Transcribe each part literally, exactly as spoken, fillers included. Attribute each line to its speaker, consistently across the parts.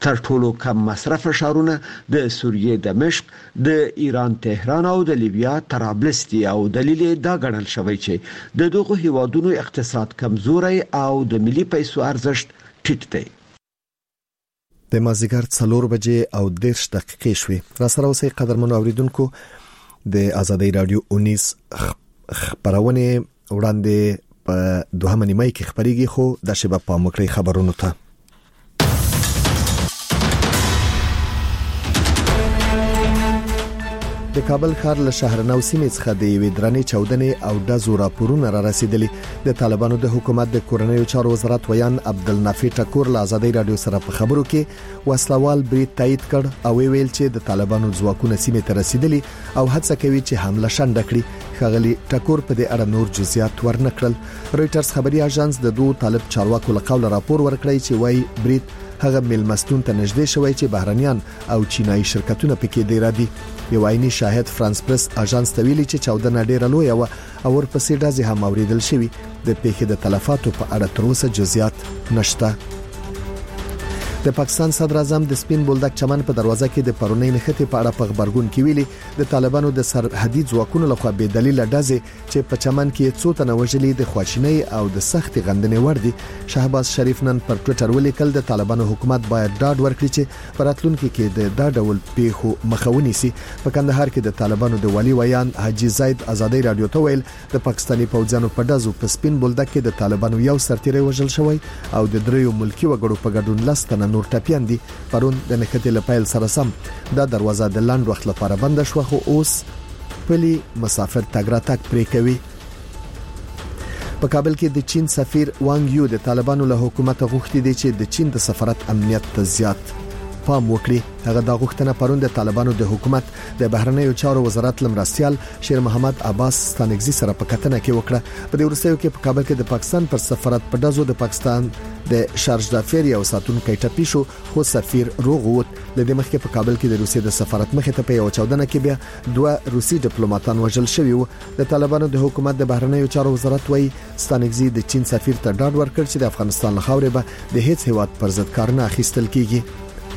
Speaker 1: تر ټولو کم مصرف ښارونه د سوریې دمشق، د ایران تهران او د لیبیا طرابلس دي او دلیل دا ګڼل شوی چې د دغه هیوادونو اقتصاد کمزوري او د ملي پیسو ارزښت ټیټ دی.
Speaker 2: د مازیګر څلور بجې او دیرش دقیقې شوې. را سره اوسئ قدرمنو اوریدونکو، د آزادۍ رادیو اونیس خبرونه وړاندې په دوهمه نیمه کې خبريږي، خو د شباب په مکرې خبرونو ته د کابل ښار له شهرنو سیمې څخه د یوې درنې چاودنې او ډزو راپورونه را رسیدلي. د طالبانو د حکومت د کورنیو چارو وزارت ویان عبدالنافع ټکور له آزادۍ رادیو سره په خبرو کې وسلوال برید تایید کړ او ویل چې د طالبانو ځواکونه سیمې ته رسیدلي او هڅه کوي چې حمله شنډ کړي. ښاغلي ټکور په دې اړه نور جزئیات ورنکړل. رويټرز خبري اژانس د دوه طالب چارواکو له قوله راپور ورکړی چې وایي برید هغه ملمستون ته نږدې شوی چې بهرنیان او چینایي شرکتونه پکې دی را دي. یو عیني شاهد فرانس پریس اژانس ته ویلي چې چاودنه ډیره لویه و او ورپسې ډزې هم اوریدل شوې. د پیښې د تلفاتو په اړه تر اوسه جزئیات نشته. د پاکستان صدر اعظم د سپین بولدک چمن په دروازه کې د پرونی نښتې په اړه په خبرګون کې ویلي د طالبانو د سرحدي ځواکونو لخوا بې دلیل ډزې چې په چمن کې څو تنه وژلي د خواشینۍ او د سخت غندنې وړ دي. شهباز شریف نن پر ټوئیټر ولیکل د طالبانو حکومت باید ډاډ ورکړي چې په راتلونکي کې د دا ډول پیښو مخه ونیسي. په کندهار کې د طالبانو د والي ویان حاجی زید آزادۍ رادیو ته ویل د پاکستاني پوځیانو په ډزو په سپین بولدک کې د طالبانو یو سرتیری وژل شوی او د دریو ملکی وګړو په ګډون لستنه نور ټپیان دي. پرون د نښتې لپاره سره سم دا دروازه د لاند وخت لپاره بند شو، خو اوس پلی مسافر تګ را تګ پرې کوي. په کابل کې د چین سفیر وانګ یو د طالبانو له حکومت غوښتي دي چې د چین د سفارت امنیت ته زیات پام وکړي. هغه د غوښتنه پرون د طالبانو د حکومت د بهرنیو چارو وزارت لمرستيال شیر محمد عباس ستانګزي سره په کتنه کې وکړه. په دې ورسېو کې په کابل کې د پاکستان پر سفارت په دزو د پاکستان د شارج دافیر یو ساتونکو ټپي شو، خو سفیر روغ ووت. د دې مخکې په کابل کې د روسیې د سفارت مخې ته په یو چاودنه کې بیا دوه روسي ډیپلوماټان وژل شوي وو. د طالبانو د حکومت د بهرنیو چارو وزارت وایي ستانګزي د چین سفیر ته ډاډ ورکړ چې د افغانستان له خاورې به د هیڅ هیواد پر ضد کار نه اخیستل کیږي.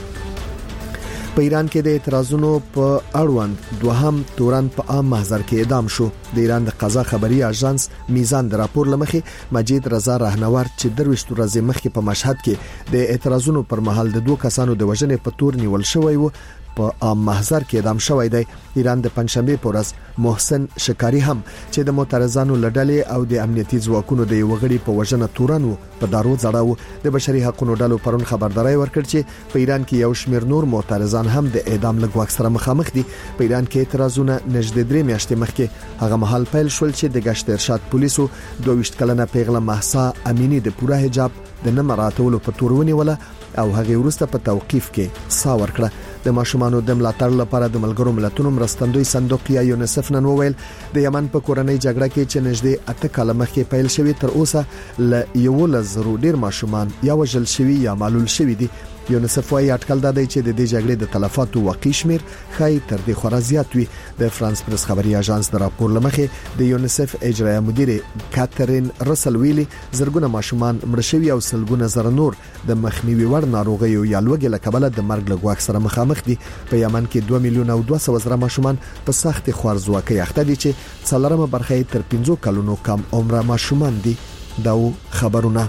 Speaker 2: په ایران کې د اعتراضونو په اړوند دوهم تورن په عام محضر کې اعدام شو. د ایران د قضا خبري اژانس میزان د راپور لمخې مجید رضا راهنور چې درويشت ورځې مخکې په مشهد کې د اعتراضونو پر مهال د دوه کسانو د وژنې په تور نیول شوی وو په عام محضر کې اعدام شوی دی. ایران د پنځشنبه په ورځ محسن شکاری هم چې د معترضانو لړلې او د امنیتي ځواکونو د یو غړي په وژنه تورن وو په دارو ځړاو. د بشري حقوقو ډلو پرون خبرداري ورکړ چې په ایران کې یو شمېر نور معترضان هم د اعدام لګوک سره مخامخ دي. په ایران کې اعتراضونه نږدې درې میاشتې مخکې هغه مهال پیل شول چې د گشت ارشاد پولیسو دوه ویشت کلنه پیغله مهسا امینی د پوره حجاب د نه مراتولو په تور ونیوله او هغه ورسته په توقيف کې سا ورکړه. د ماشومانو د ملاتړ لپاره د ملګرو ملتونو مرستندوی صندوق یا یونیسف نن وویل د یمن په کورنۍ جګړه کې چې نږدې اته کاله مخکې پیل شوی تر اوسه ل یو لزرو ډیر ماشومان یا وژل شوی یا معلول شوی دي. یونیسف وايي اټکل دا دی چې د دې جګړې د تلفاتو واقعي شمیر خای تر دې خورا زیات وي. د فرانس پریس خبري اژانس د راپور لمخې د یونیسف اجرایي مدیر کاترین رسل ویلي زرګونه ماشومان مړ شوي او سلګونه زره نور د مخنیوي وړ ناروغیو یا لوګي لکبله د مرګ لګواک سره مخامخ دي. په یمن کې دوه میلیونه او دوه سوه زره ماشومان په سخت خوارزواکۍ اخته دي چې څلورمه برخه تر پنځو کلونو کم عمره ماشومان دي. دا خبرونه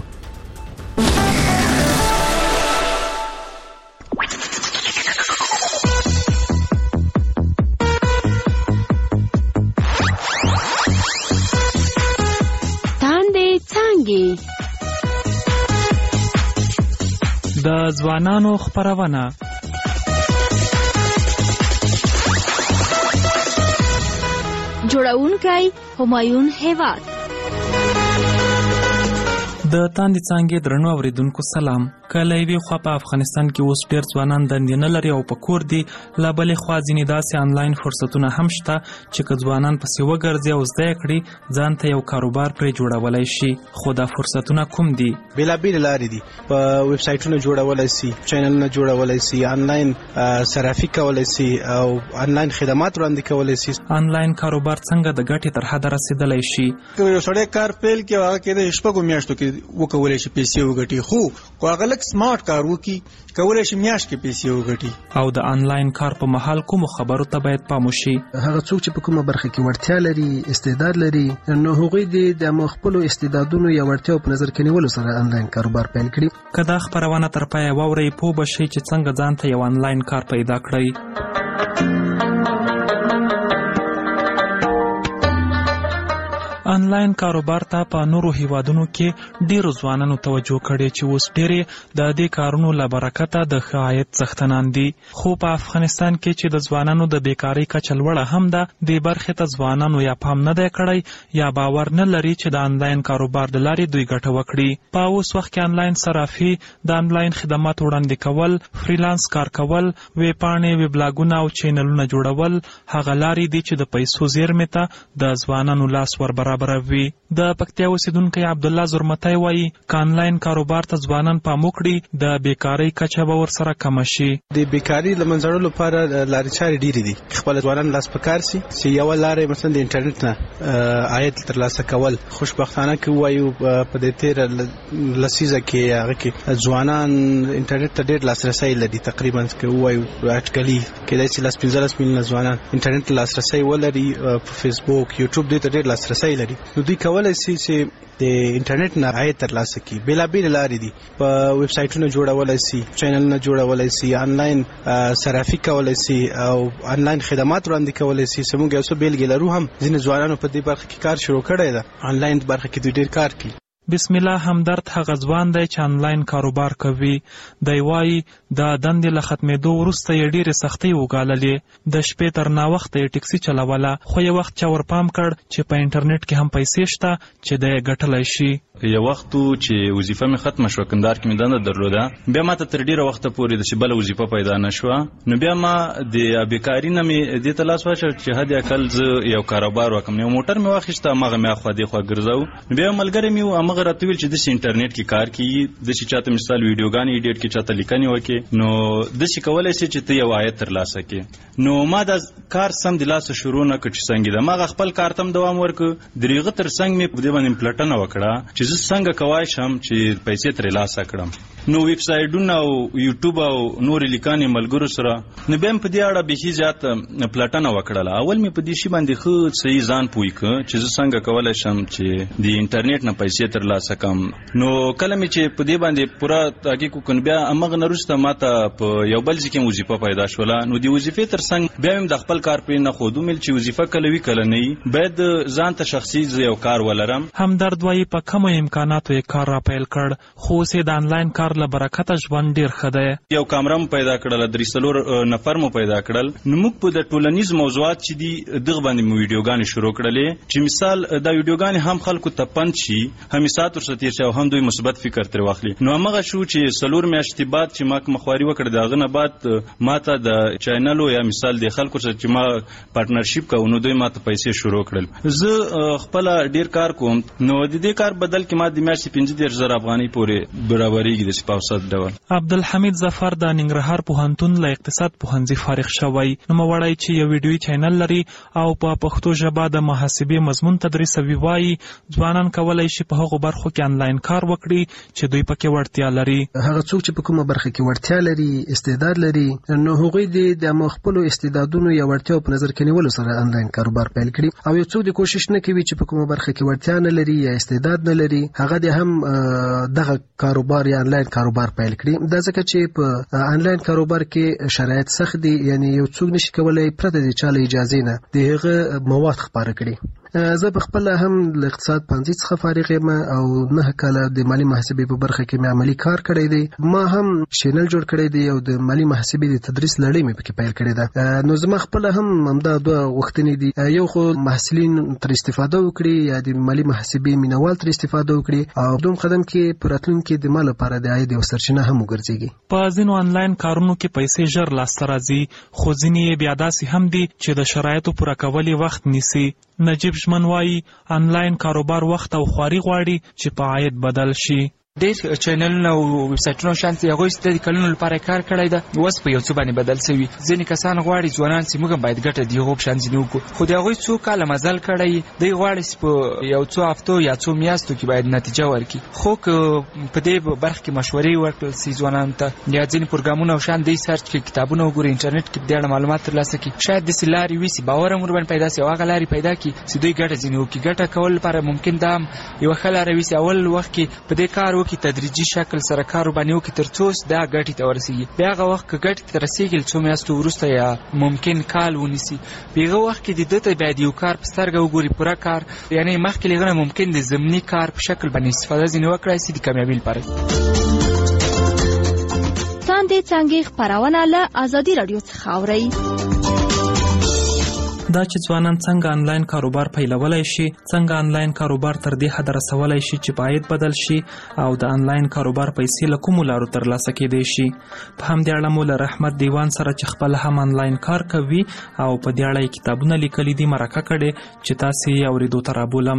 Speaker 3: د ځوانانو خبرونه
Speaker 4: جوړونکی همایون هیواد.
Speaker 3: د تاندې څانګې درنو اوریدونکو سلام. کله یې خو په افغانستان کې اوس ډیر ځوانان دندې نه لري او په کور دي. لا بلې خوا ځینې داسې آنلاین فرصتونه هم شته چې که ځوانان پسې وګرځي او زده کړي ځان ته یو کاروبار پرې جوړولی شي. خو دا فرصتونه کوم دي؟
Speaker 5: بیلابیل لارې دي. په ویب سایټونو جوړولی سي، چینلونه جوړولی سي، آنلاین صرافي کولی سي او آنلاین خدمات وړاندې کولی سي.
Speaker 3: آنلاین کاروبار څنګه د ګټې تر حده رسیدلی شي؟
Speaker 5: یو سړی کار پیل کړي هغه کې د شپږو میاشتو کې وکولی شي پیسې وګټي، خو هغه لک سمارټ کار وکړي کولای شي میاشت کې پیسې وګټي.
Speaker 3: او د انلاین کار په مهال کوم خبرو ته باید پام وشي؟
Speaker 5: هغه څوک چې په کومه برخه کې وړتیا لري، استعداد لري، نو هغوی د خپل استعدادونو یا وړتیاو په نظر کې نیولو سره انلاین کاروبار پیل کړي.
Speaker 3: که دا خبرونه تر پایه واورئ پوه به شئ چې څنګه ځان ته یو انلاین کار پیدا کړئ. انلاین کاروبار ته په نورو هیوادونو کې ډیرو ځوانانو توجه کړې چې اوس ډېرې د دې کارونو له برکته د ښه عاید څښتنان دي. خو په افغانستان کې چې د ځوانانو د بیکارۍ کچه لوړه هم ده، دې برخې ته ځوانانو یا پام نه دی کړی یا باور نه لري چې د انلاین کاروبار د لارې دوی ګټه وکړي. په اوس وخت کې انلاین صرافي، د انلاین خدماتو وړاندې کول، فریلانس کار کول، ویب پاڼې، ویب لاګونه او چینلونه جوړول هغه لارې دي چې د پیسو زیرمې ته د ځوانانو لاس ور برابروي. د پکتیا اوسیدونکی عبدالله زرمتی وایي که انلاین کاروبار ته ځوانان پام وکړي د بیکارۍ کچه به ورسره کمه شي.
Speaker 5: د بیکارۍ له منځه وړلو لپاره لارې چارې ډېرې دي. خپل ځوانان لاس په کار سي چې یوه لاره مثلا د انټرنیټ نه عاید ترلاسه کول. خوشبختانه کې وایو په دې تېره لسیزه کې هغه کې ځوانان انټرنیټ ته ډېر لاسرسی لري. تقریبا کې وایو اټکلي کېدای شي لس پنځلس میلیونه ځوانان انټرنیټ ته لاسرسی ولري. په فیسبوک، یوټیوب دې ته ډېر لاسرسی لري. نو دوی کولای شي چې د انټرنیټ نه عاید ترلاسه کړي. بېلابېلې لارې دي. په ویب سایټونو جوړولی شي، چینلونه جوړولی شي، انلاین صرافي کولی شي او انلاین خدمات وړاندې کولی شي. زموږ یو څه بېلګې لرو هم ځینې ځوانانو په دې برخه کې کار شروع کړی ده. انلاین برخه کې دوی ډېر کار کوي.
Speaker 3: بسم الله همدرد هغه ځوان دی چې انلاین کاروبار کوي. دی وایي د دندې له ختمېدو وروسته یې ډېرې سختۍ وګاللې. د شپې تر ناوخته یې ټکسي چلوله، خو یو وخت چا ورپام کړ چې په انټرنیټ کې هم پیسې شته چې دی یې ګټلی شي.
Speaker 6: یو وخت چې وظیفه مې ختمه شوه، کندهار کې مې دنده درلوده، بیا ماته تر ډېره وخته پورې داسې بله وظیفه پیدا نه شوه. نو بیا ما د بیکاري نه مې دې ته لاس واچوه چې حد اقل زه یو کاروبار وکړم. یو موټر مې واخیسته، هماغه مې اخوا دېخوا ګرځو. نو بیا یو ملګری مې و، هماغه راته ویل چې داسې انټرنیټ کې کار کوي، داسې چاته مثال ویډیوګانې ایډیټ کړي، چاته لیکنې وکړي، نو داسې کولی شي چې ته یو عاید ترلاسه کړې. نو ما دا کار سم د لاسه شروع نه کړ چې څنګه ده. ما هغه خپل کار ته هم دوام ورکړ. د هغه تر څنګ مې په دې باندې پلټنه وکړه چې زه څنګه کوای شم چې پیسې ترې لاسه کړم. نو ویب سایټونه او یوټیوب او نورې لیکنې ملګرو سره، نو بیا مې په دې اړه بیخي زیات پلټنه وکړله. اول مې په دې شي باندې ښه صحیح ځان پوه کړ چې زه څنګه کولی شم چې د انټرنیټ نه پیسې ترلاسه کړم. نو کله مې چې په دې باندې پوره تحقیق وکړ، بیا هماغه نه وروسته ما ته په یو بل ځای کې وظیفه پیدا شوله. نو د وظیفې تر څنګ بیا مې د خپل کار پرې نه ښود، ومېل چې وظیفه کله وي کله نه وي، باید ځان ته شخصي یو کار ولرم.
Speaker 3: همدرد وایي په کمو امکاناتو یې کار را پیل کړ، خو اوس یې د انلاین کار له برکته ژوند ډېر ښه دی.
Speaker 6: یو کامره مو پیدا کړله، درې څلور نفر مو پیدا کړل. نو موږ په د ټولنیز موضوعات چې دي دغه باندې مو ویډیوګانې شروع کړلې چې مثال دا ویډیوګانې هم خلکو ته پند شي، هم ساعت ورسره تېر شي او هم دوی مثبت فکر ترې واخلي. نو همغه شو چې څلور میاشتې بعد چې ما کومه خواري وکړه، د هغه نه بعد ما ته د چینلو یا مثال د خلکو سره چې ما پارټنرشپ کوو، نو دوی ما ته پیسې شروع کړل. زه خپله ډېر کار کوم. نو د دې کار بدل کې ما د میاشتې پنځه دېرش زره افغانۍ پورې برابرېږي د سپاوسط ډول.
Speaker 3: عبدالحمید ظفر د ننګرهار پوهنتون له اقتصاد پوهنځي فارغ شوی. نوموړی چې یو ویډیویي چینل لري او په پښتو ژبه د محاسبې مضمون تدریسوي، وایي ځوانان کولی شي په هغو برخو کې انلاین کار وکړي چې دوی پکې وړتیا لري.
Speaker 5: هغه څوک چې په کومه برخه کې وړتیا لري، استعداد لري، نو هغوی د خپلو استعدادونو یا وړتیاو په نظر کې نیولو سره انلاین کاروبار پیل کړي. او یو څوک د کوشش نه کوي چې په کومه برخه کې وړتیا نه لري یا استعداد نه لري، هغه د هم دغه کاروبار یا انلاین کاروبار پیل کړي. دا ځکه چې په انلاین کاروبار کې شرایط سخت دي، یعنی یو څوک نشي کولای پرته د چا له اجازې نه د هغه مواد خپاره کړي. زه په خپل هم له اقتصاد پوهنځي څخه فارغ یم او نه کاله د مالي محاسبې په برخه کې مې عملي کار کړی دی. ما هم چینل جوړ کړی دی او د مالي محاسبې د تدریس لړۍ مې پکې پیل کړې ده. نو زما خپل هم همدا دوه غوښتنې دي، یو خو محصلین تر استفاده وکړي یا د مالي محاسبې مینوال تر استفاده وکړي، او دوم قدم کې په راتلونکي کې د ما لپاره د عاید یو سرچینه هم وګرځېږي.
Speaker 3: په ځینو انلاین کارونو کې پیسې ژر لاسته راځي، خو ځینې یې بیا داسې هم دي چې د شرایطو پوره کول یې وخت نیسي. نجیب ژمن وایي انلاین کاروبار وخت او خواري غواړي چې په عاید بدل شي.
Speaker 7: ډېر چینلونه او ویب سایټونه شانتي هغوی چې د کلونو لپاره کار کړی ده اوس په یو څه باندې بدل شوي. ځینې کسان غواړي ځوانان چې موږ هم باید ګټه د هغو په شان ځینې وکړو، خو د هغوی څو کاله مزل کړی دی غواړي چې په یو څو هفتو یا څو میاشتو کې باید نتیجه ورکړي. خو که په دې برخه کې مشورې ورکړل سي ځوانانو ته یا ځینې پروګرامونه او شان دی سرچ کړي، کتابونه وګوري، انټرنیټ کې په دې اړه معلومات ترلاسه کړي، شاید داسې لارې وي چې باور هم ورباندې پیدا سي او هغه لارې پیدا کړي چې دوی ګټه ځینې وکړي. ګټه کول لپاره ممکن دا هم یوه ښه لاره وي چې اول وخت کې په دې کار وکړي، تدریجي شکل سره کار ورباندې وکړي تر څو دا ګټې ته ورسېږي. بیا هغه وخت که ګټې ته رسېږي څو میاشتو وروسته یا ممکن کال ونیسي، په هغه وخت کې د ده ته باید یو کار په سترګه وګوري، پوره کار، یعنې مخکې له هغه نه ممکن د ضمني کار په شکل باندې استفاده ځینې وکړای سي د کامیابۍ لپاره.
Speaker 4: څاندې څانګې خپرونه له ازادي راډیو څخه اورئ.
Speaker 3: دا چې ځوانان څنګه آنلاین کاروبار پیلولای شي، څنګه آنلاین کاروبار تر دې حد رسولای شي چې عاید بدل شي او د آنلاین کاروبار پیسې له کومو لارو ترلاسه کېدای شي. په همدې اړه مو له رحمت دیوان سره چې خپل هم آنلاین کار کوي او په دې اړه یې کتابونه لیکلي دي مرکه کړې چې تاسې یې اورېدو ته رابولم.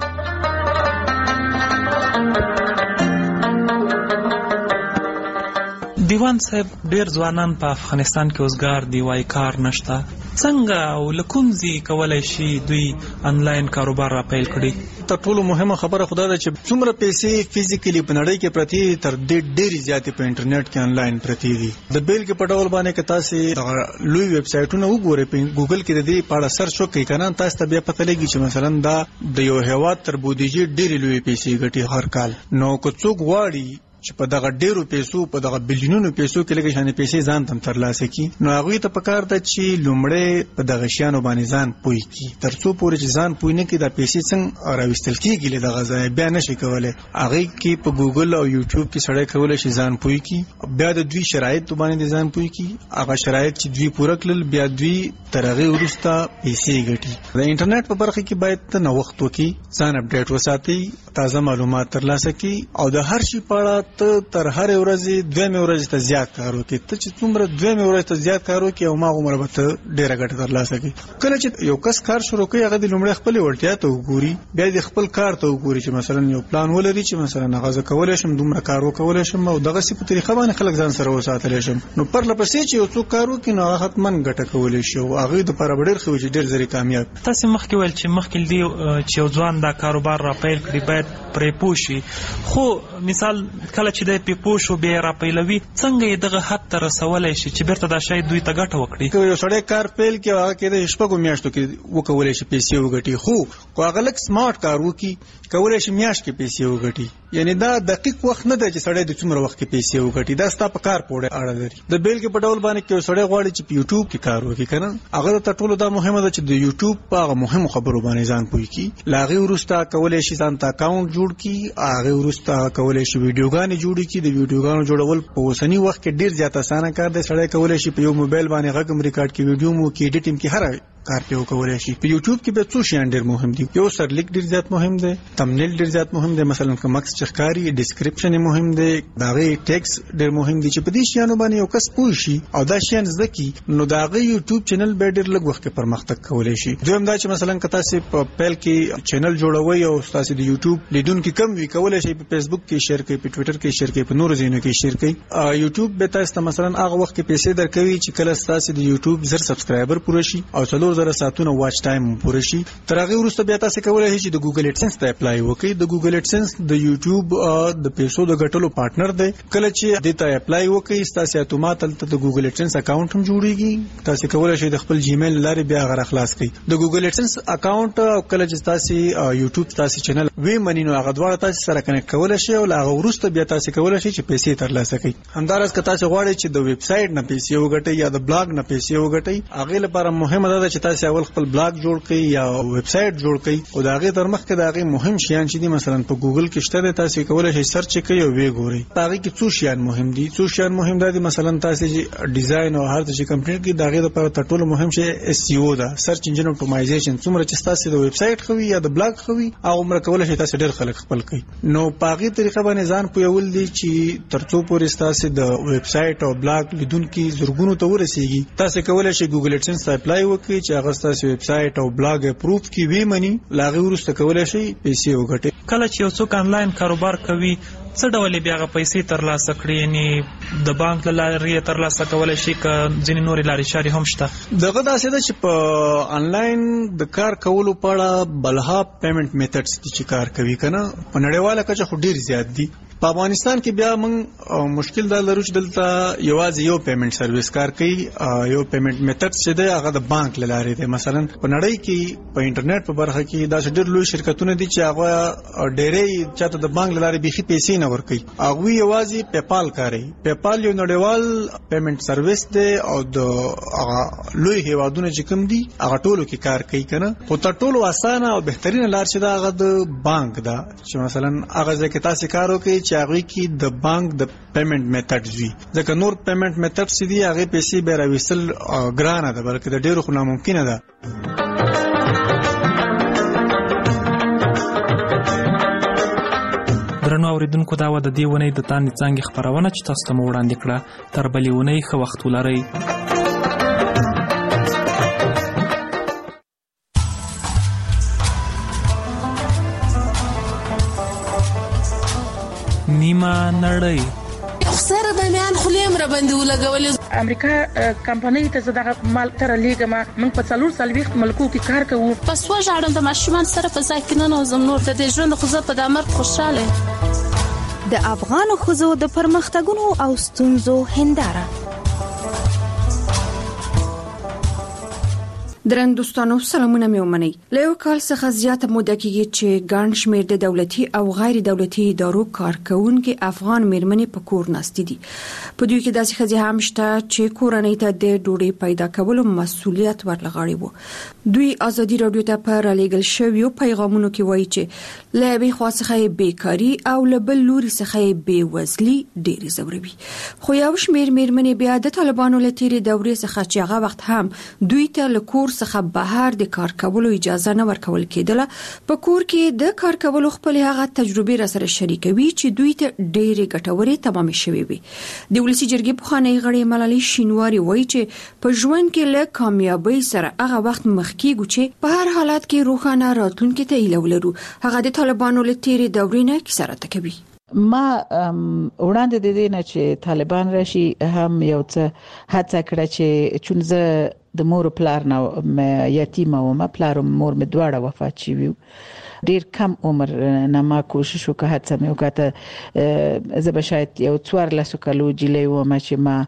Speaker 3: دیوان صاحب، ډیر ځوانان په افغانستان کې اوسګار دی، وای کار نشته، څنګه او لکونځي کولای شي دوی آنلاین کاروبار را پیل کړي؟
Speaker 8: تر ټولو مهمه خبره خدا ده چې څومره پیسې فزیکلی په نړۍ کې پرتی تر دې ډېری زیاتې په انټرنیټ کې آنلاین پرتی دي. د بیل کې په ډول باندې که تاسو لوی ویب سایټونه وګورئ، په ګوګل کې د دې په اړه سرچ وکړئ کنه، تاسو ته بیا پته لګي چې مثلا دا د یو هیواد تر بودیجې ډېری لوی پیسې ګټي هر کال. نو که څوک غواړي چې په دغه ډیرو پیسو په دغه بلیونونو پیسو کې لګي شانې پیسې ځان تم ترلاسه کی، نو هغه ته پکار ده چې لومړی په دغه شیانو باندې ځان پوي کی، ترڅو پورې چې ځان پوي نه کی دا پیسې څنګه راوستل کیږي له دغه ځای بیا نشي کولای. هغه کې په ګوګل او یوټیوب کې سړی کولای شي ځان پوي کی، بیا د دوی شرایط باندې ځان پوي کی، هغه شرایط چې دوی پوره کړل بیا دوی ترغه ورسته پیسې ګټي. د انټرنیټ په برخه کې باید ته نو وخت وکي، ځان اپډیټ وساتي، تازه معلومات ترلاسه کی او د هر شي په اړه ته تر هر ورځې دوه ورځې ته زیات کار وکړي. ته چې څومره دوه ورځې ته زیات کار وکړي او ما عمر به ته ډیره ګټه ترلاسه کړي. کله چې یو کس کار شروع کوي هغه د لومړی خپل وړتیا ته وګوري، بیا د خپل کار ته وګوري چې مثلا یو پلان ولري چې مثلا هغه ځکه کولای شم دومره کار وکولای شم او دغه سی په طریقه باندې خلک ځان سره وساتلی شم، نو پر لپسې چې یو څوک کار وکړي نو هغه حتما ګټه کولی شي او هغه د لپاره ډیر خو چې ډیر زری کامیاب.
Speaker 3: تاسو مخکې ویل چې مخکې دی چې یو ځوان دا کاروبار را پیل کړي باید پرې پوه شي، خو مثال کله چې د پیپو شو بیا را پیلوي څنګه یې دغه حد ته رسولای شي چې بیرته دا شاید دوی ته ګټه وکړي؟ که
Speaker 8: یو سړی کار پیل کړي هغه کې د شپږو میاشتو کې وکولای شي پیسې وګټي، خو کو هغه لک سمارټ کار وکړي کولای شي میاشت کې پیسې وګټي. یعنی دا دقیق وخت نه دی چې سړی د څومره وخت کې پیسې وګټي، دا ستا په کار پورې اړه لري. د بیل کې په ډول باندې کې سړی غواړي چې په یوټیوب کې کار وکړي کنه، هغه ته ټولو دا مهمه ده چې د یوټیوب په هغه مهمو خبرو باندې ځان پوي کی، لاغي ورسته کولای شي ځان ته اکاونټ جوړ کی، هغه ورسته کولای شي ویډیوګانې جوړ کی. د ویډیوګانو جوړول په اوسنی وخت کې ډیر زیات اسانه کار دی، سړی کولای شي په یو موبایل باندې غږ ریکارډ کی، ویډیو مو کې ایډیټینګ کی، هر کار په وکولای شي. په یوټیوب کې به څو شیان ډیر مهم دي، یو سرلیک ډیر زیات مهم دی، تمنیل ډیر زیات مهم دی، مثلا کوم مکس چخکاری ډیسکرپشن مهم دی، داغه ټیکس ډیر مهم دي چې په دې شیانو باندې یو کس پوه شي او دا شیان زده کی، نو داغه یوټیوب چینل به ډیر لږ وخت کې پرمختګ کولای شي. دویم دا چې مثلا کته سي په پیل کې چینل جوړوي او تاسو د یوټیوب لیدونکو کم وی کولای شي په فیسبوک کې شیر کړئ، په ټوئیټر کې شیر کړئ، په نورو ځایونو کې شیر کړئ. یوټیوب به تاسو مثلا هغه وخت کې پیسې درکوي چې کله تاسو د یوټیوب زر سبسکرایبر پوره شي او څلور زره ساعتونه واچ ټایم پوره شي. تر هغه وروسته بیا تاسو کولای شئ چې د ګوګل ایډسنس ته اپلای وکړئ. د ګوګل ایډسنس د یوټیوب د پیسو د ګټلو پارټنر دی. کله چې د ته اپلای وکړئ تاسو اتومات ته د ګوګل ایډسنس اکاونټ هم جوړیږي. تاسو کولای شئ د خپل جیمیل لارې بیا غره خلاص کړئ. د ګوګل ایډسنس اکاونټ او کله چې تاسو یوټیوب تاسو چینل وی منینو هغه دواړه تاسو سره کنیکټ کولای شئ او هغه وروسته بیا تاسو کولای شئ چې پیسې ترلاسه کړئ. همدارس که تاسو غواړئ چې د ویب سایټ نه پیسې وګټئ یا د بلاګ نه پیسې وګټئ، هغه لپاره مهمه ده چې تاسو اول خپل بلاګ جوړ کړئ یا ویب سایټ جوړ کړئ او دا هغه تر مخکې دا هغه مهم شیان چې دي مثلا په ګوګل کې شته تاسو کولای شئ سرچ کړئ او وی ګورئ. هغه کې څو شیان مهم دي څو شیان مهم دي مثلا تاسو چې ډیزاین او هر څه کمپیوټر کې دا هغه لپاره ټولو مهم شی اس ای او دا سرچ انجن اپټیمایزیشن. څومره چې تاسو د ویب سایټ خوي یا د بلاګ خوي او عمر کولای شئ تاسو ډېر خلک خپل کړئ. نو په هغه طریقه باندې ځان پویول دي چې ترڅو پورې تاسو د ویب سایټ او بلاګ لیدونکو زرګونو ته ورسیږي. تاسو کولای شئ ګوګل ایډسنس ته اپلای وکړئ چې هغه تاسو ویب سایټ او بلاګ اپروف کی وی منی لاغه ورسته کولای شئ پیسې وګټئ.
Speaker 3: کله چې یو څوک آنلاین کاروبار کوي څه ډول بیا غو پیسې ترلاسه کړي؟ یعنی د بانک لارې ترلاسه کولای شي ک ځینې نورې لارې چارې هم شته؟
Speaker 8: دغه داسې ده چې په انلاین د کار کولو په اړه بلها پیمنٹ میتھډز چې کار کوي کنه په نړیواله کچه خو ډیر زیات دي. په افغانستان کې بیا موږ مشکل دا لرو چې دلته یوازې یو پیمنٹ سرویس کار کوي. یو پیمنٹ میتھډ چې دی هغه د بانک لارې دی. مثلا په نړۍ کې په انټرنیټ په برخه کې دا ډېر لوی شرکتونه دي چې هغه ډېرې چاته د بانک لارې بيخي پیسې نه ورکوي. هغه یوازې پیپال کاروي. پیپال یو نړیوال پیمنٹ سرویس دی او د هغه لوی هیوادونو چې کوم دي هغه ټولو کې کار کوي کنه. خو تر ټولو اسانه او بهترینه لار چې دا هغه د بانک ده چې مثلا هغه ځکه تاسو کار وکړي چې هغه کې د بانک د پیمنٹ میتھډز وي. ځکه نور پیمنٹ میتھډز چې دي هغه پیسې به راوېسل ګرانه ده بلکې د ډیرو خو ناممکنه ده.
Speaker 3: درنو اوریدونکو دا و د دې ونې د تاند څنګه خبرونه چې تاسو ته وړاندې کړه. تر بلې ونې خو وخت ولرئ. نیمه نړۍ
Speaker 9: سره د میان خلیم را باندې ولګولې.
Speaker 10: امریکا کمپنۍ ته زداغه مال تر لیګما موږ په څلور سلويخت ملکو کې کار کوو.
Speaker 4: پس و ژړم د ماشومان سره په ځای کې نه نوزم نور د ژوند خو زه په دمر خوشاله.
Speaker 11: د افغان خزو د پرمختګونو او ستونزو هنداره. درن دوستانو سلامونه مې ومنئ. له یو کال څخه زیاته موده کېږي چې ګڼ شمېر د دولتي او غیر دولتي ادارو کارکونکي افغان میرمنې په کور ناستې دي. په دوی کې داسې ښځې هم شته چې کورنۍ ته د ډوډۍ پیدا کولو مسؤلیت ورلغاړي وو. دوی ازادي رادیو ته په رالیږل شویو پیغامونو کې وایي چې له یوې خوا څخه یې بیکاري او له بل لوري څخه یې بېوزلي ډېرې ځوروي. خو یو شمېر میرمنې بیا د طالبانو له تېرې دورې څخه چې هغه وخت هم دوی ته له کور څخه بهر د کار کولو اجازه نه ورکول کېدله، په کور کې د کار کولو خپل هغه تجربې را سره شریکوي چې دوی ته ډېرې ګټورې تمامې شوې وي. د ولسی جرګې پخوانی غړی ملالۍ شینواری وایي چې په ژوند کې له کامیابۍ سره هغه وخت مخ کېږو چې په هر حالت کې روښانه راتلونکي ته هیله ولرو. هغه د طالبانو له تېرې دورې نه کیسه راته کوي.
Speaker 12: ما وړاندې د دې نه چې طالبان راشي هم یو څه هڅه کړه چې چون زه د مور پلار نه یتیمه ومه، پلار او مور مې دواړه وفات شوي، ډیر کم عمر نه ما کوشش وکړه، هڅه مې وکړه زه به شاید یو څوارلسو کالو جیلۍ ومه چې ما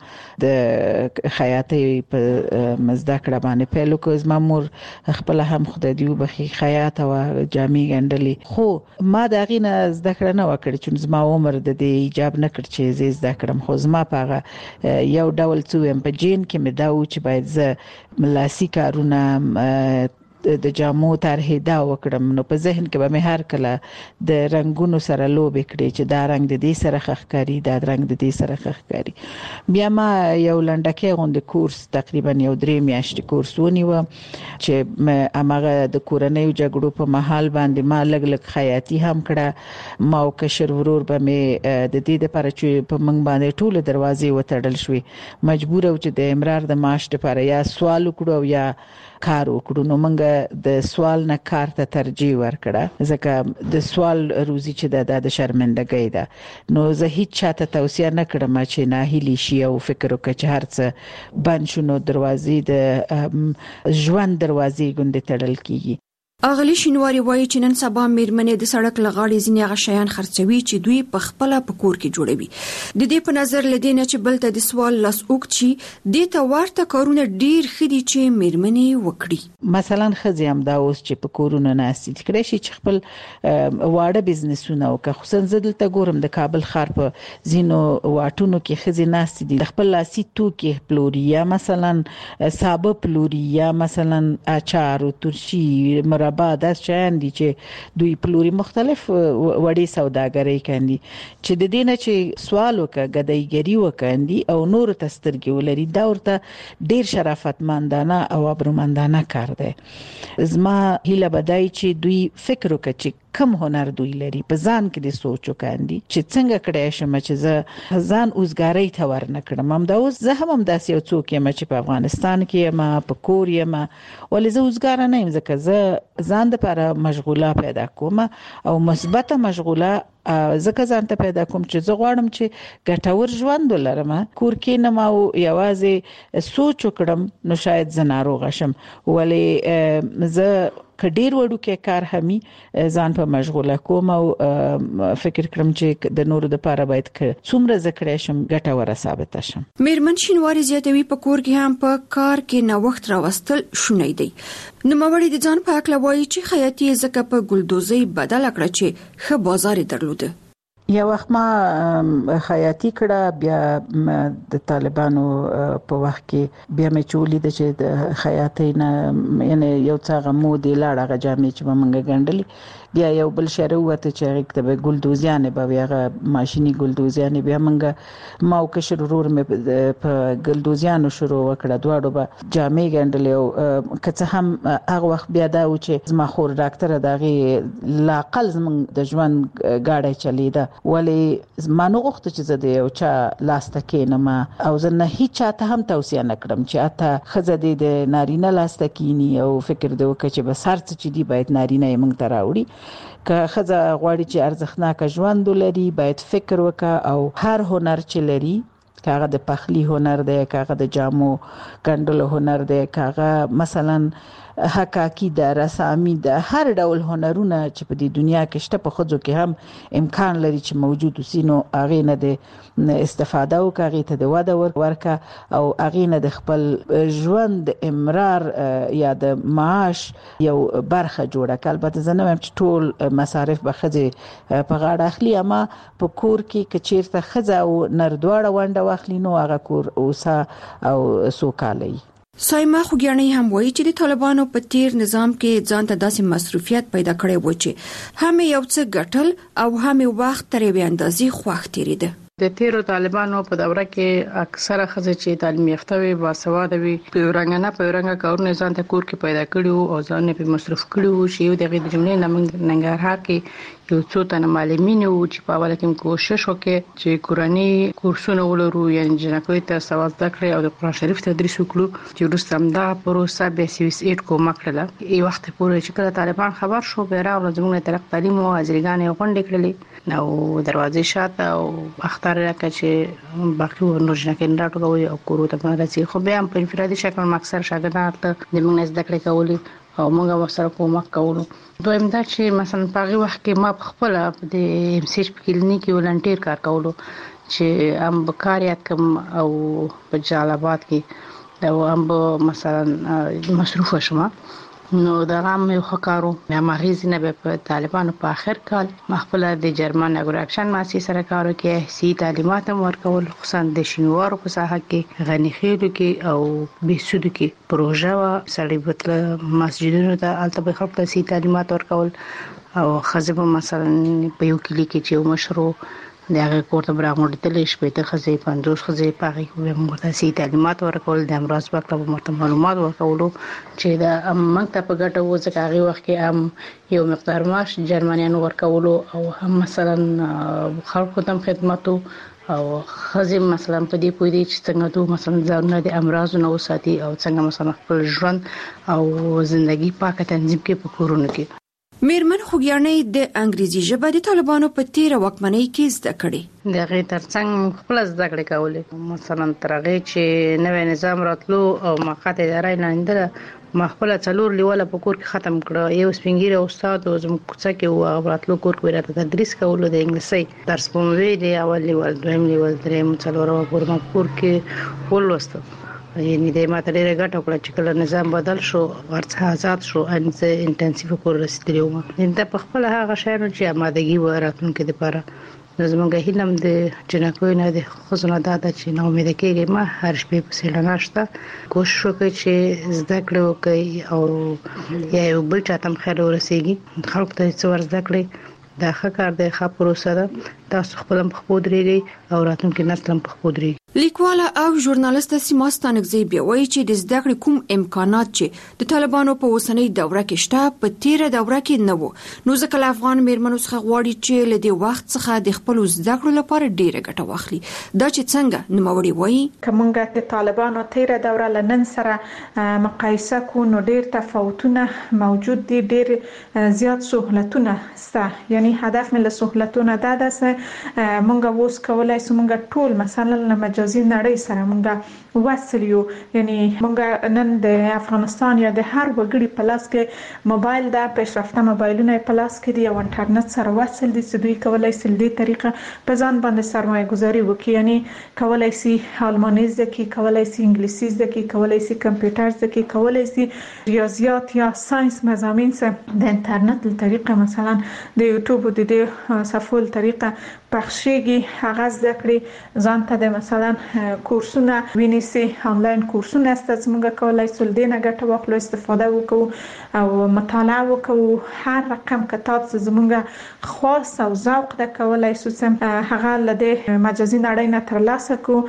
Speaker 12: د خیاطۍ په زده کړه باندې پیل وکړ. زما مور خپله هم خدای دې وبخي خیاطه وه، جامې ګنډلې، خو ما د هغې نه زده کړه نه وه کړې چون زما عمر د دې ایجاب نه کړ چې زه زده کړم. خو زما په هغه یو ډول څه ویم په جین کې مې دا و چې باید زه لاسي کارونه د جامو طرحې دا وکړم. نو په ذهن کې به مې هر کله د رنگونو سره لوبې کړې چې دا رنگ د دې سره ښه ښکاري، دا رنگ د دې سره ښه ښکاري. بیا ما یو لنډکی غوندې کورس تقریبا یو درې میاشتې کورس ونیوه چې هماغه د کورنیو جګړو په مهال باندې ما لږ لږ خیاطي هم کړه. ما او کشر ورور به مې د دې دپاره چې په موږ باندې ټولې دروازې وتړل شوې، مجبوره و چې د امرار د معاش دپاره یا سوال وکړو او یا کار وکړو. نو موږ د سوال نه کار ته ترجیح ورکړه ځکه د سوال روزي چې د د شرمندګۍ ده. نو زه هیڅ چاته توصیه نه کړم چې ناهیلي شي او فکر وکړي چې هر څه بند شو نو دروازې د ژوند دروازې ګوندې تړل کیږي.
Speaker 11: اغلی شینواری وایي چې نن سبا میرمنې د سړک لغاړې ځینې هغه شیان خرڅوي چې دوی په خپله په کور کې جوړوي. د دې په نظر لدې نه چې بل ته د سوال لاس اوږد شي، دې ته ورته کارونه ډیر ښه دي چې میرمنې وکړي.
Speaker 12: مثلا ښځې هم دا اوس چې په کورونو ناستې دي، کړی شي چې خپل واړه بزنسونه وکړه. خصوصا زه دلته ګورم د کابل ښار په ځینو واټونو کې ښځې ناستې دي، د خپل لاسي توکي پلوري، یا مثلا سابه پلوري، یا مثلا اچار او ترشي مربا، داس شیان دي چې دوی پلوري، مختلف وړې سوداګرۍ کوي چې د دې نه چې سوال وکړه، ګدایګري وکړي او نور ته سترګې ولري. دا ورته ډیر شرافتمندانه او ابرومندانه کار دی. زما هیله به دای چې دوی فکر وکړي چې کم هنر دوی لري په ځان کې د سوچ وکاندي چې څنګه کړای شم چې زه ځان اوسګاری ته ورنکړم. هم دا اوس زه هم هم داسې یو څوک یم چې په افغانستان کې یم، په کور یم، ولې زه اوسګار نه یم ځکه زه ځان لپاره مشغوله پیدا کوم او مثبته مشغوله ځکه ځان ته پیدا کوم چې زه غواړم چې ګټور ژوند ولرم. کور کې نه ما یوازې سوچ وکړم نو شاید زه ناروغه شم، ولې زه کډیر وړو کې کار همي ځان په مشغوله کوم او فکر کوم چې د نورو د لپاره باید څومره ذکر شم ګټوره ثابت شم.
Speaker 11: میرمن شینواری زیاتوي په کور کې هم په کار کې نوښت راوستل شونی دی. نو موري د ځان په اړه وایي چې خیاطي زکه په ګلدوزي بدل کړ چې ښه بازار درلوده.
Speaker 12: یو وخت ما خیاطي کړه، بیا د طالبانو په وخت کې بیا مې چولې د چې د خیاطۍ نه یعنی یو څه غمو دی لاړه غجامې چې مونږ ګڼلې، بیا یو بل شهر وته چې هغه کتابه ګلدوزیانه به هغه ماشيني ګلدوزیانه بیا مونږ ما او کشر ورور مې په ګلدوزیانو شروع وکړه، دواړو به جامې ګڼلې او کڅ هم هغه وخت بیا دا و چې زما خور ډاکټر دغه لاقل زمونږ د ژوند گاډي چلیده، ولی مانو غوښته چې زه د یو چا لاسته کینم او زه نه هیڅ چاته هم توصیه نکړم چې اته خزه د نارینه لاسته کینی او فکر دی وکړي چې بس هر څه چې دی باید نارینه یې موږ ته راوړي. که خزه غواړي چې ارزښتناک ژوند ولري باید فکر وکړي او هر هنر چې لري، کاغه د پخلی هنر دی، کاغه د جامو ګنډلو هنر دی، کاغه مثلا حکاکی د رسامي د هر ډول هنرونه چې په دې دنیا کې شته په خځو کې هم امکان لري چې موجود وسینو اغه نه د استفاده او کاغه ته د واده ورکا او اغه نه د خپل ژوند امرار یا د معاش یو برخه جوړه کړه. البته زه نه چې ټول مصارف به خځه په غاړه اخلي، اما په کور کې کچیرته خځه او نر دواړه ونده واخلي نو هغه کور اوسه او سوکالي.
Speaker 11: سایما خوګیانی هم وایي چې د طالبانو په تیر نظام کې ځان ته داسې مصروفیت پیدا کړی و چې هم یو څه ګټل او هم وخت ترې به اندازې خوښ تیریده.
Speaker 13: د تیرو طالبانو په دوره کې اکثره خزه چې تعلیم یافته وي، باسواده وي، په رنګ نه په رنګ کارونه ځان ته کور کې پیدا کړي او ځان په مصرف کړي چې یو دغه د جملې نمنګ ننګرهار کې یو څو تنه معلمین وو چې په اوله کې کوشش وکړي چې قرآني کورسونه ولرو، یعنی جنکوي ته سواد ذکر او د قرآن شریف تدریس وکړو چې وروسته دا پروسه به سیویس ایټ کومه کړله. ای وخت پورې چې کله طالبان خبر شو به راو زموږ ترق تعلیم او اجرګانې غونډې کړلې نو دروازې شاته او اختر راکړه چې باقي نور جنکې راټولوي او کورو ته راځي. خو بیا په انفرادي شکل مکسر شاګردان ته د موږ زده کړې کولې او موږ سره کومک کولو. دویم دا چې مثلا په هغه وخت کې ما خپل د ام سی ایچ کلینیک کې ولنټیر کار کولو چې ام بکاریات کوم او په جلال آباد کې دا ام مثلا مصروف شوم نو دا هم یو خکارو مې مغیز نه په طالبانو په اخر کال مخبل د جرمن اګراکشن ماسي سره کارو کې سي تعلیمات ورکول، خصوصا د شینوارو په ساحه کې غنی خېلو کې او بيسودو کې پروژه وا سړي بتل مسجدونو ته الته به خپل سي تعلیمات ورکول او خزبه مثلا په یو کلی کې چې مشروع دغه کوټه برابر دلې شپې ته خزې پنځوس خزې پاغي کوم مرتسي تعلیمات ورکول د امراض په اړه مرته معلومات ورکول چې دا موږ ته په ګټه و ځکه هغه وخت کې هم یو مقدار معاش جرمنیانو ورکول او هم مثلا خلکو ته خدماتو او خزې مثلا په دې پوي دي چې څنګه دوه مثلا ځانونه د امراض نو ساتي او څنګه مثلا خپل ژوند او ژوندۍ پاکه تنظیم کې په کورونه کې.
Speaker 11: میرمن خوګیانی د انګریزي ژبه د طالبانو په تیر وکمنۍ کې زده کړې.
Speaker 13: د غیر ترڅنګ خپل زده کړې کولې، مثلا ترغه چې نوې نظام راتلو او مقاطع ادارې لاندې ما خپل څلور لیواله په کور کې ختم کړ. یو سپینګیره استاد او زموږ کوڅه کې و راتلو کور کې راته تدریس کولو د انګلیسي درس په مې دی اول لیول دویم لیول دریم څلور کور ما کور کې ولوستو. یعنی د ماته ډیره ګټه وکړه چې کله نظام بدل شو ورڅ آزاد شو ان زه انټنسیو کور رسیدلی وم. دا په خپل هغه شایانو چې آمادګي و راتلونکو لپاره زموږ هیلم د جنکو نه د خزونه داده چې نو امید کېږي ما هر شپه په سیلاناشته کوشش وکړي چې زده کړو کوي او یا یو بل چاته خیر ورسیږي خلک ته څور زده کړي دا ښه کار دی، ښه پروسه ده. تاسو خپل په خپل درېږي او راتلونکي نسل په خپل درېږي.
Speaker 11: لیکواله او ژورنالیست سیما ستانکزی بیا وایي چې د زده کړې کوم امکانات چې د طالبانو په اوسنۍ دوره کې شته په تیره دوره کې نه وو، نو ځکه له افغان میرمنو څخه غواړي چې له دې وخت څخه د خپل زده کړو لپاره ډیره ګټه واخلي. دا چې څنګه نوموړي وایي
Speaker 14: کومګه د طالبانو تیره دوره لنن سره مقایسه کو نو ډیر تفاوتونه موجود دي، ډیر زیات سہولتونه سته. یعنی هدف مې له سہولتونه دا ده چې مونږ اوس کولای سو مونږ ټول مثلا مجازي نړۍ سره مونږ وصل یو. یعنی مونږ نن د افغانستان یا د هر وګړي په لاس کې موبایل ده، پیشرفته موبایلونه په لاس کې دي او انټرنیټ سره وصل دي چې دوی کولای شي د طریقه په ځان باندې سرمایه گذاري وکړي. یعنی کولای شي آلماني زده کړي، کولای شي انګلیسي زده کړي، کولای شي کمپیوټر زده کړي، کولای شي ریاضیات یا ساينس مضامین سره د انټرنیټ له طریقه مثلا د یوټیوب د دې صفحو له طریقه پخشيږي، هغه زده کړي ځان ته د مثلا کورسونه ویني، آنلاین کورسونه است چې موږ کولای شو د نه ګټه واخلو، استفاده وکړو او مطالعه وکړو. هر رقم کتاب چې زموږ خاص او ذوق د کولای شو چې هغه لده مجازي نړۍ نه ترلاسه کو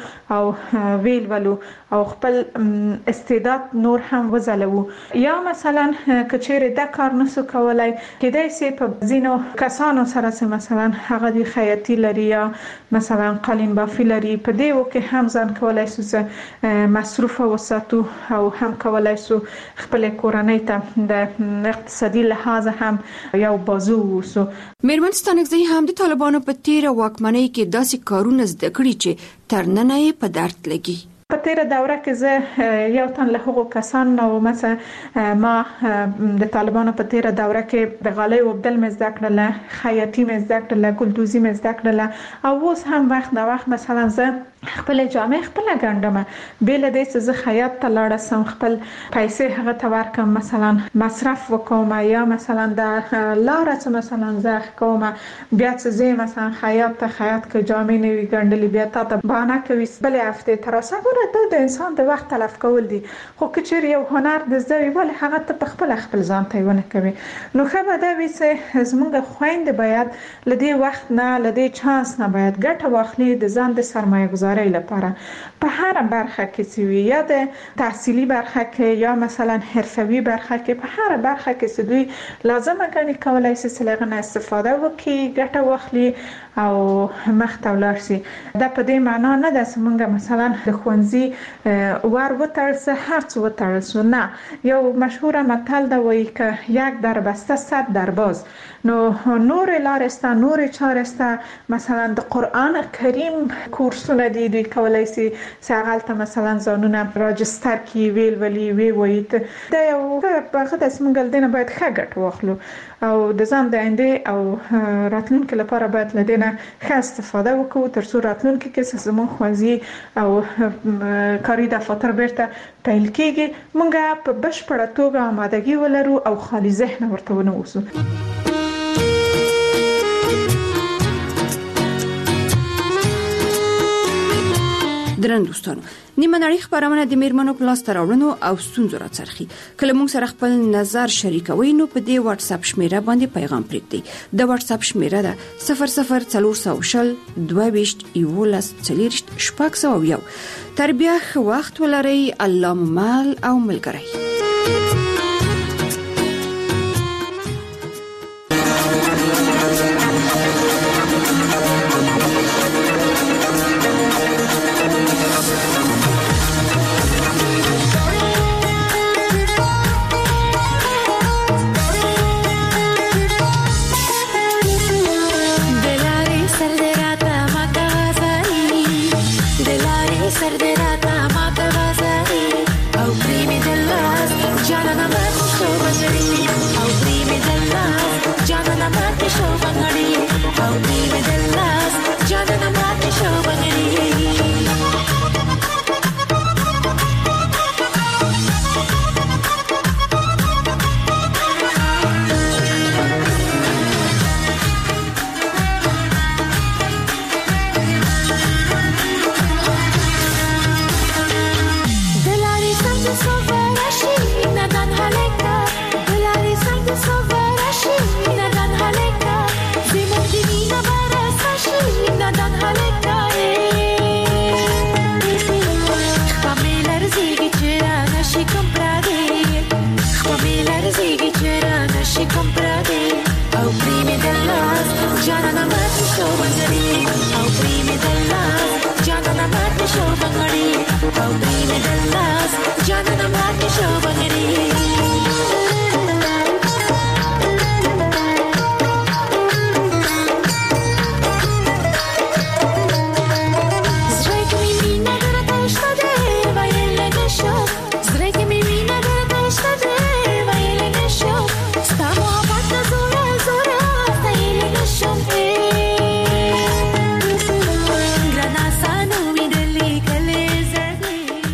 Speaker 14: او ویل ولو او خپل استعداد نور هم وزلو. یا مثلا کچېره د کار نسو کولای کېدای شي په زینو کسانو سره چې مثلا هغه د خیاطي لري یا مثلا قالین بافي لري، په دې وکه هم ځان کولای شو چې مصروف وساتو او هم کولای شو خپل کورنۍ ته د اقتصادي لحاظ هم یو بازو وسو.
Speaker 11: میرمن ستانکزی هم د طالبانو په تیر واکمنۍ کې داسې کارونه زده کړي چې تر نن یې په درد لګي.
Speaker 14: په تیره دوره کې زه یو تن له هغو کسان نو مثلا ما د طالبانو په تیره دوره کې د غالۍ وبدل مې زده کړل، خیاطي مې زده کړل، ګلدوزي مې زده کړل او اوس هم وخت نه وخت مثلا زه خپل جامې خپل ګنډم، بل دې چې زه خیاط ته لاړ سم خپل پیسې هغه ته ورکم، مثلا مصرف وکوم یا مثلا د لار څخه مثلا زه کوم بیا چې زه مثلا خیاط ته خیاط کې جامې نه وی ګنډلې بیا ته بهانه کوي بل هفته تر اوسه ګوره د انسان د وخت تلف کول دي. خو کچېر یو هنر د زوی ول هغه ته خپل خپل ځان ته ونه کوي. نو خبره دا وي چې زمونږ خويند باید لدی وخت نه لدی چانس نه باید ګټه واخلي د ځان د سرمایه گذاري لپاره په هر برخه کې سوي، یا د تحصیلی برخه کې یا مثلا حرفوي برخه کې، په هر برخه کې چې دوی لازمه ګڼي کولای شي چې له استفاده وکړي، ګټه واخلي او مخته ولاړ شي. دا په دې معنا نه ده چې موږ مثلا د خوانزي ور وترسه هر څه وترسه، نه. یو مشهور متل دا وایي که یک در بسته صد در باز. نو نور لارسته نور چارسته مثلا د قرآن کریم کورسونه دي، دوی کولای شي ساغل ته مثلا ځانونه راجستر کی ویل ولی وی وایي. دا یو هغه د سمګل دینه باید ښه ګټه واخلو او د ځان د آینده او راتلونکي لپاره باید لدینه ښه استفاده وکړو تر څو راتلونکي کې زموږ خوځي او کاری دفاتر بیرته پیل کیږي موږ په بشپړه توګه آمادګي ولرو او خالي ذهن ورته ونه اوسو.
Speaker 11: درن دوستانو، نیمه نړۍ خبرونه د میرمنو په لاس راوړنو او ستونزو راڅرخي. کله موږ سره خپل نظر شریکوي نو په دې واتس اپ شمیره باندې پیغام پرېږدئ. د واتس اپ شمیره ده صفر صفر څلور سوه شل دوه ویشت یولس څلوېښت شپږ سوه یو. تر بیا ښه وخت ولرئ. الله مو مل او ملګری.